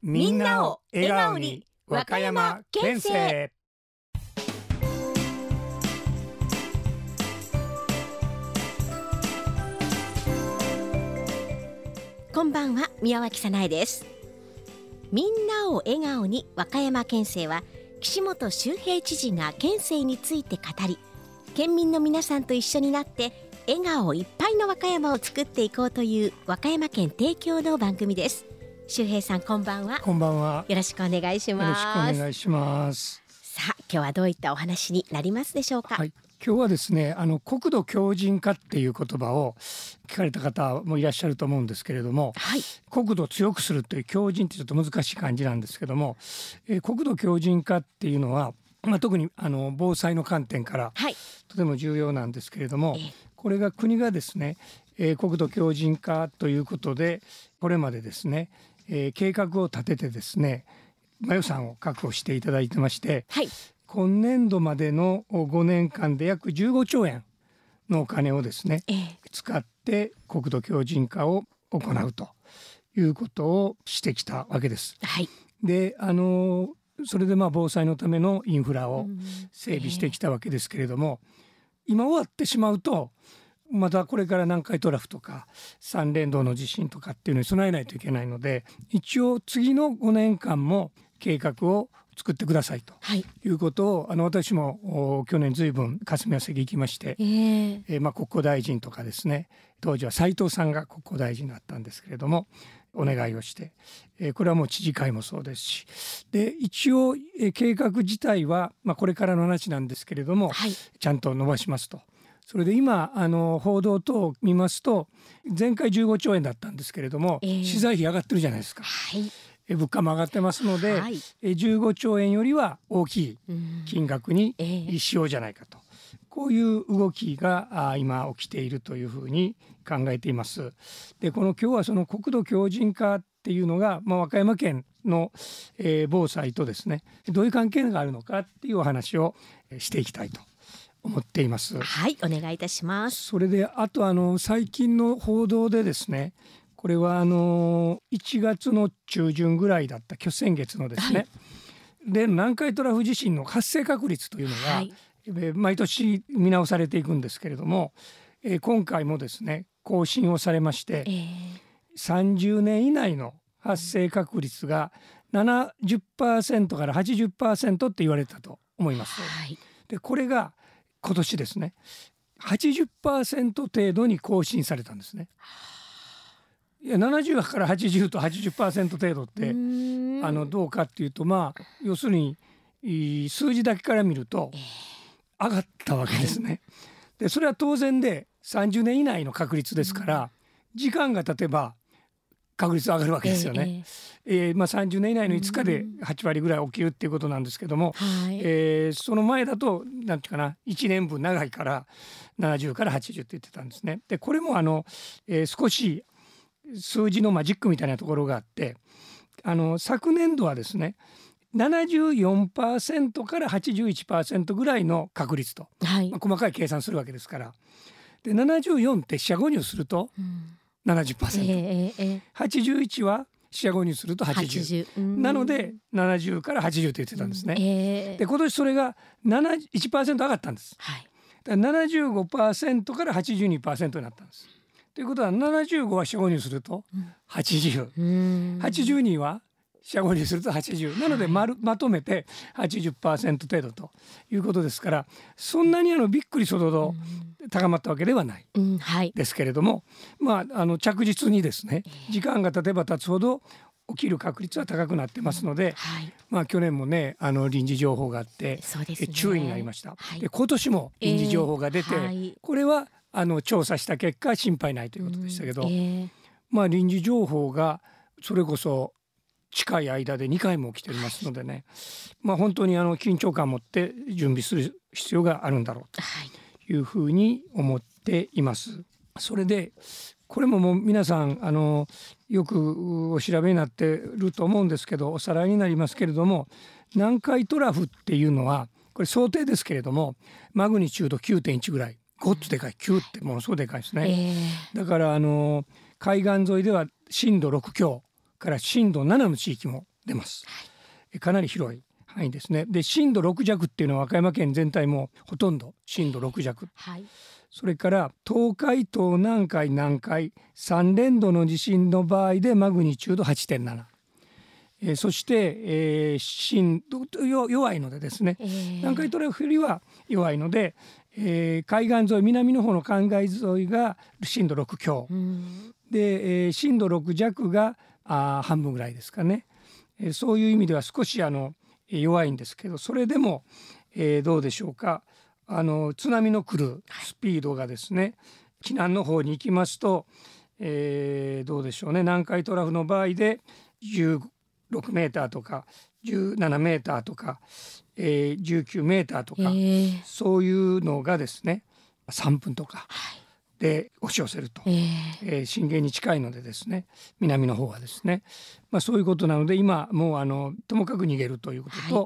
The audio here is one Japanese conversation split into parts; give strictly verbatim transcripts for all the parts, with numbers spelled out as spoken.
みんなを笑顔に和歌山県政。 こんばんは、宮脇早苗です。みんなを笑顔に和歌山県政は、岸本周平知事が県政について語り、県民の皆さんと一緒になって笑顔いっぱいの和歌山を作っていこうという和歌山県提供の番組です。周平さん、こんばんは。 こんばんは。 よろしくお願いします。 よろしくお願いします。 さあ、今日はどういったお話になりますでしょうか。 はい、今日はですね、あの国土強靭化っていう言葉を聞かれた方もいらっしゃると思うんですけれども、 はい、 国土を強くするという強靭ってちょっと難しい感じなんですけども、えー、国土強靭化っていうのは、まあ、特にあの防災の観点からとても重要なんですけれども、はい、これが国がですね、えー、国土強靭化ということでこれまでですね、えー、計画を立ててですね、まあ、予算を確保していただいてまして、はい、今年度までのごねんかんで約じゅうごちょうえんのお金をですね、えー、使って国土強靭化を行うということをしてきたわけです。はい、で、あのそれでまあ防災のためのインフラを整備してきたわけですけれども、今終わってしまうとまたこれから南海トラフとか三連動の地震とかっていうのに備えないといけないので、一応次のごねんかんも計画を作ってくださいということを、はい、あの私も去年ずいぶん霞が関行きまして、えーえーまあ、国交大臣とかですね、当時は斉藤さんが国交大臣だったんですけれどもお願いをして、えー、これはもう知事会もそうですし、で一応、えー、計画自体は、まあ、これからの話なんですけれども、はい、ちゃんと伸ばしますと。それで今あの報道等を見ますと前回じゅうごちょうえんだったんですけれども、えー、資材費上がってるじゃないですか。はい、物価も上がってますので、はい、じゅうごちょうえんよりは大きい金額にしようじゃないかと、えー、こういう動きが今起きているというふうに考えています。で、この今日はその国土強靭化っていうのが、まあ、和歌山県の、えー、防災とですねどういう関係があるのかっていうお話をしていきたいと思っています。 はい、お願いいたします。 それであとあの最近の報道でですね、これはあのいちがつの中旬ぐらいだった先月のですね、はい、で南海トラフ地震の発生確率というのが、はい、毎年見直されていくんですけれども、えー、今回もですね更新をされまして、えー、さんじゅうねん以内の発生確率が ななじゅっパーセント から はちじゅっパーセント って言われたと思います。はい、でこれが今年ですね はちじゅっパーセント 程度に更新されたんですね。いやななじゅうからはちじゅうと はちじゅっパーセント 程度ってあのどうかっていうと、まあ要するに数字だけから見ると上がったわけですね。でそれは当然でさんじゅうねん以内の確率ですから、時間が経てば確率上がるわけですよね。えーえーまあ、さんじゅうねん以内のいつかではちわりぐらい起きるっていうことなんですけども、はい、えー、その前だとなんていうかないちねんぶん長いからななじゅうからはちじゅうって言ってたんですね。でこれもあの、えー、少し数字のマジックみたいなところがあって、あの昨年度はですね ななじゅうよんパーセント から はちじゅういちパーセント ぐらいの確率と、はい、まあ、細かい計算するわけですから、でななじゅうよんって四捨五入すると、うん、ななじゅっパーセント、えーえー、はちじゅういちは四捨五入するとはちじゅう、はちじゅうなのでななじゅうからはちじゅうと言ってたんですね。えー、で今年それが ななじゅういちパーセント 上がったんです。はい、だから ななじゅうごパーセント から はちじゅうにパーセント になったんです。ということはななじゅうごは四捨五入するとはちじゅう、うん、はちじゅうには四捨五入するとはちじゅうなので ま, るまとめて はちじゅっパーセント 程度ということですから、そんなにあのびっくりするほど高まったわけではないですけれども、まあ、あの着実にですね時間が経てば経つほど起きる確率は高くなってますので、はい、まあ、去年もねあの臨時情報があって、ね、注意になりました。はい、で今年も臨時情報が出て、えーはい、これはあの調査した結果心配ないということでしたけど、うん、えーまあ、臨時情報がそれこそ近い間でにかいも起きておりますのでね、まあ、本当にあの緊張感を持って準備する必要があるんだろうというふうに思っています。それでこれももう皆さんあのよくお調べになっていると思うんですけど、おさらいになりますけれども、南海トラフっていうのはこれ想定ですけれどもマグニチュード きゅうてんいち ぐらい、ごっつでかい、きゅうってものすごいでかいですね。えー、だからあの海岸沿いでは震度ろく強から震度ななの地域も出ます。かなり広い範囲ですね。で震度ろく弱っていうのは和歌山県全体もほとんど震度ろく弱、はい、それから東海東南海南海さん連動の地震の場合でマグニチュード はちてんなな、えー、そして、えー、震度弱いのでですね、えー、南海トラフよりは弱いので、えー、海岸沿い南の方の海岸沿いが震度ろく強、うん、で、えー、震度ろく弱があ半分ぐらいですかね、えー、そういう意味では少しあの弱いんですけど、それでも、えー、どうでしょうか、あの津波の来るスピードがですね、避難の方に行きますと、えー、どうでしょうね、南海トラフの場合でじゅうろくメーターとかじゅうななメーターとか、えー、じゅうきゅうメーターとか、えー、そういうのがですねさんぷんとかで押し寄せると、えーえー、震源に近いのでですね、南の方はですね、まあ、そういうことなので今もうあのともかく逃げるということと、はい、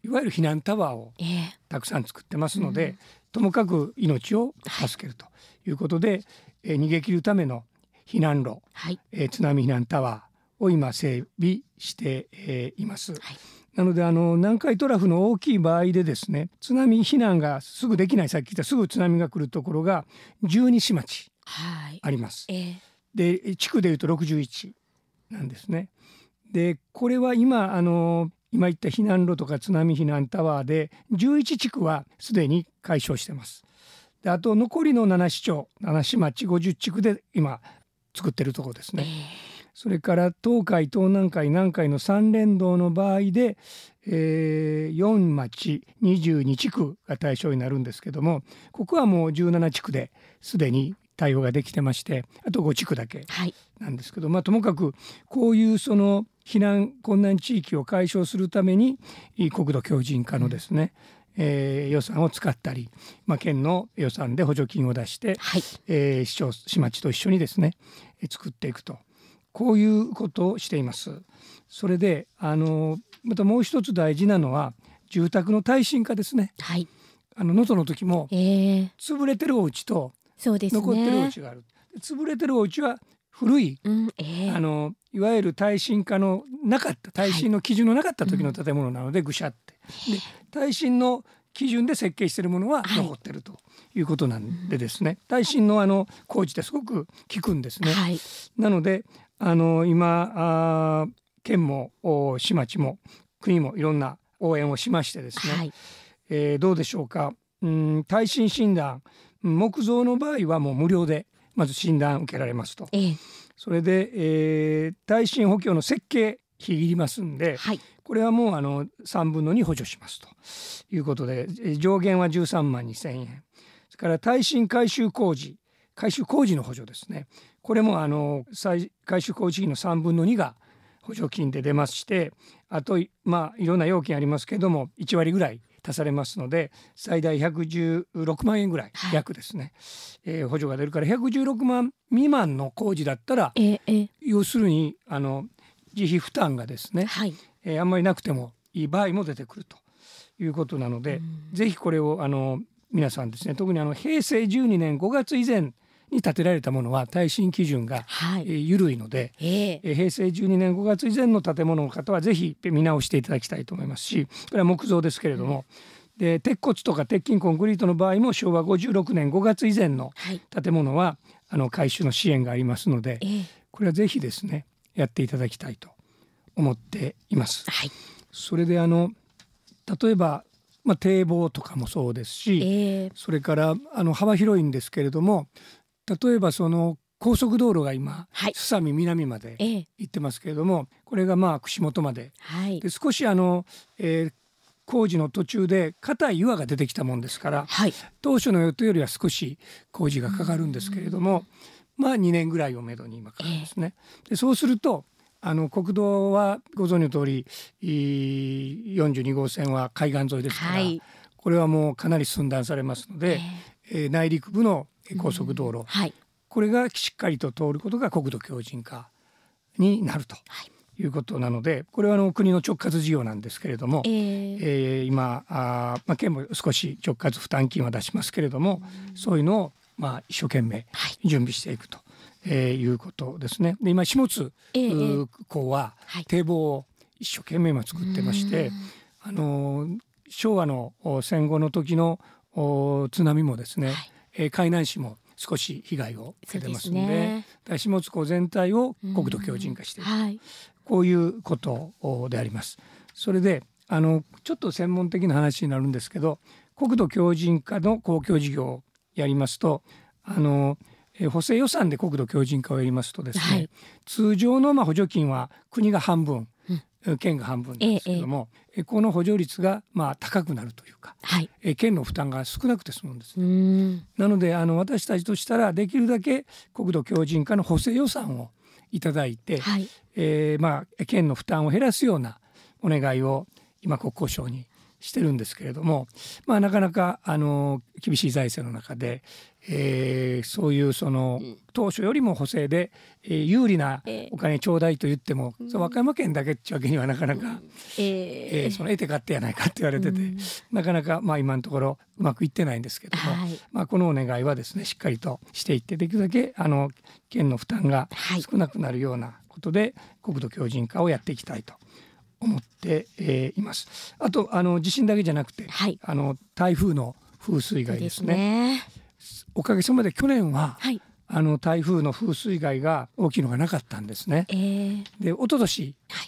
いわゆる避難タワーをたくさん作ってますので、えーうん、ともかく命を助けるということで、はい、えー、逃げ切るための避難路、はい、えー、津波避難タワーを今整備して、えー、います。はい、なのであの南海トラフの大きい場合でですね、津波避難がすぐできない、さっき言ったすぐ津波が来るところがじゅうに市町あります。はい、えー、で地区でいうとろくじゅういちなんですね。でこれは今あの今言った避難路とか津波避難タワーでじゅういち地区はすでに解消してます。であと残りのなな市町なな市町ごじゅう地区で今作ってるところですね。えーそれから東海東南海南海のさん連動の場合で、えー、よん町にじゅうに地区が対象になるんですけども、ここはもうじゅうなな地区ですでに対応ができてまして、あとご地区だけなんですけど、はい、まあ、ともかくこういうその避難困難地域を解消するために国土強靭化のですね、うん、えー、予算を使ったり、まあ、県の予算で補助金を出して、はい、えー、市町市町と一緒にですね作っていくと、こういうことをしています。それであのまたもう一つ大事なのは住宅の耐震化ですね。はい、あの能登の時も、えー、潰れてるお家と残ってるお家がある。潰れてるお家は古い、うんえー、あのいわゆる耐震化のなかった耐震の基準のなかった時の建物なので、ぐしゃって、で耐震の基準で設計しているものは残ってるということなんでですね、はい、耐震のあの工事ってすごく効くんですね。はい、なのであの今あ県も市町も国もいろんな応援をしましてですね、はい、えー、どうでしょうか、うん、耐震診断木造の場合はもう無料でまず診断受けられますと、ええ、それで、えー、耐震補強の設計費いりますんで、はい、これはもうあのさんぶんのに補助しますということで、上限はじゅうさんまんにせんえん、それから耐震改修工事改修工事の補助ですね、これもあの改修工事費のさんぶんのにが補助金で出まして、あとまあいろんな要件ありますけれどもいちわりぐらい足されますので最大ひゃくじゅうろくまんえんぐらい、はい、約ですね、えー、補助が出るからひゃくじゅうろくまん未満の工事だったら、ええ、要するにあの自費負担がですね、はい、えー、あんまりなくてもいい場合も出てくるということなので、ぜひこれをあの皆さんですね、特にあの平成じゅうにねんごがつ以前に建てられたものは耐震基準が、はい、えー、緩いので、えー、平成じゅうにねんごがつ以前の建物の方はぜひ見直していただきたいと思いますし、これは木造ですけれども、うん、で鉄骨とか鉄筋コンクリートの場合もしょうわごじゅうろくねんごがつ以前の建物は、はい、あの改修の支援がありますので、えー、これはぜひですねやっていただきたいと思っています。はい、それであの例えば、まあ、堤防とかもそうですし、えー、それからあの幅広いんですけれども、例えばその高速道路が今、はい、すさみ南まで行ってますけれども、えー、これがまあ串本まで、はい、で少しあの、えー、工事の途中で硬い岩が出てきたもんですから、はい、当初の予定よりは少し工事がかかるんですけれども、まあにねんぐらいをめどに今からですね、えー、でそうするとあの国道はご存知の通りよんじゅうにごうせんは海岸沿いですから、はい、これはもうかなり寸断されますので、えーえー、内陸部の高速道路、はい、これがしっかりと通ることが国土強靭化になるということなので、これはあの国の直轄事業なんですけれども、えーえー、今あ、まあ、県も少し直轄負担金は出しますけれども、そういうのをまあ一生懸命準備していくと、えー、いうことですね。で今下津、えー、港は堤防を一生懸命今作ってまして、あの昭和の戦後の時の津波もですね、はい、えー、海南市も少し被害を受けてますの で, で、ね、下津港全体を国土強靭化している、はい、こういうことであります。それであのちょっと専門的な話になるんですけど、国土強靭化の公共事業をやりますと、あの補正予算で国土強靭化をやりますとですね、はい、通常のまあ補助金は国が半分、うん、県が半分なんですけども、ええ、この補助率がまあ高くなるというか、はい、え県の負担が少なくて済むんですね。うーん、なのであの私たちとしたらできるだけ国土強靭化の補正予算をいただいて、はい、えー、まあ県の負担を減らすようなお願いを今国交省にしてるんですけれども、まあ、なかなかあの厳しい財政の中で、えー、そういうその当初よりも補正で、えー、有利なお金ちょうだいと言っても、えー、和歌山県だけっていうわけにはなかなか、えーえー、その得て勝手やないかって言われてて、なかなかまあ今のところうまくいってないんですけども、はい、まあ、このお願いはですねしっかりとしていって、できるだけあの県の負担が少なくなるようなことで国土強靭化をやっていきたいと思って、えー、います。あとあの地震だけじゃなくて、はい、あの台風の風水害ですね。ですね、おかげさまで去年は、はい、あの台風の風水害が大きいのがなかったんですね。えー、で一昨年、はい、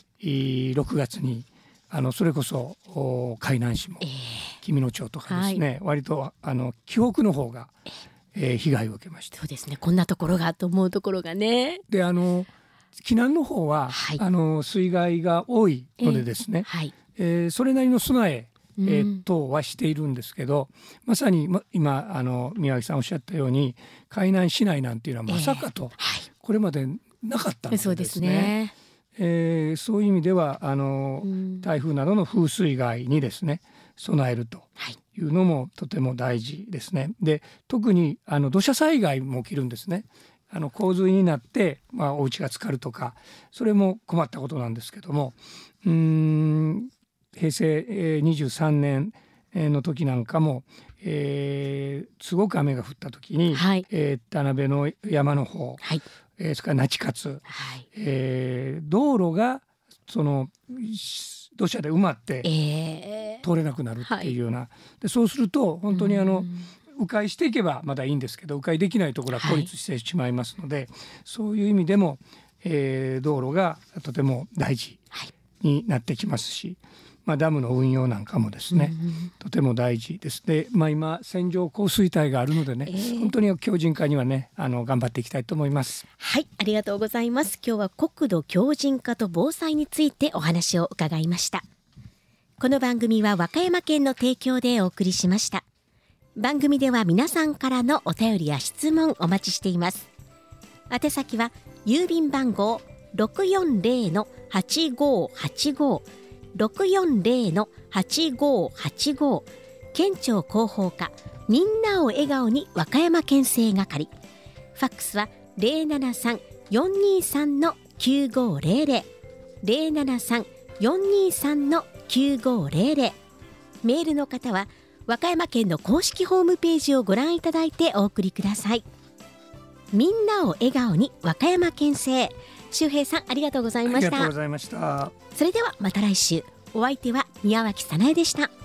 ろくがつにあのそれこそ海南市も、えー、紀美野町とかですね、はい、割とあの紀北の方が、えー、被害を受けました。 そうですね、こんなところがと思うところがね。 であの紀南の方は、はい、あの水害が多いのでですね、えーはい、えー、それなりの備ええー、等はしているんですけど、まさに、ま、今あの宮脇さんおっしゃったように海南市内なんていうのはまさかと、えーはい、これまでなかったのでですね、そうですね、えー、そういう意味ではあの台風などの風水害にですね備えるというのもとても大事ですね。で特にあの土砂災害も起きるんですね。あの洪水になって、まあ、お家が浸かるとか、それも困ったことなんですけども、うーん平成にじゅうさんねんの時なんかも、えー、すごく雨が降った時に、はい、えー、田辺の山の方、はい、えー、それから那智勝、はい、えー、道路がその土砂で埋まって通れなくなるっていうような、はい、でそうすると本当にあの迂回していけばまだいいんですけど、迂回できないところは孤立してしまいますので、はい、そういう意味でも、えー、道路がとても大事になってきますし、まあ、ダムの運用なんかもですね、うん、とても大事です。で、まあ、今線状降水帯があるのでね、えー、本当に強靭化にはねあの頑張っていきたいと思います。 はい、ありがとうございます。今日は国土強靭化と防災についてお話を伺いました。この番組は和歌山県の提供でお送りしました。番組では皆さんからのお便りや質問お待ちしています。宛先は郵便番号 ろくよんぜろのはちごーはちごー ろくよんぜろのはちごーはちごー、県庁広報課みんなを笑顔に和歌山県政係。ファックスは ゼロななさん よんにさん きゅうごーぜろぜろ ゼロななさん よんにさん きゅうごーぜろぜろ。メールの方は和歌山県の公式ホームページをご覧いただいてお送りください。みんなを笑顔に和歌山県政、周平さんありがとうございました。 ありがとうございました。 それではまた来週。お相手は宮脇早苗でした。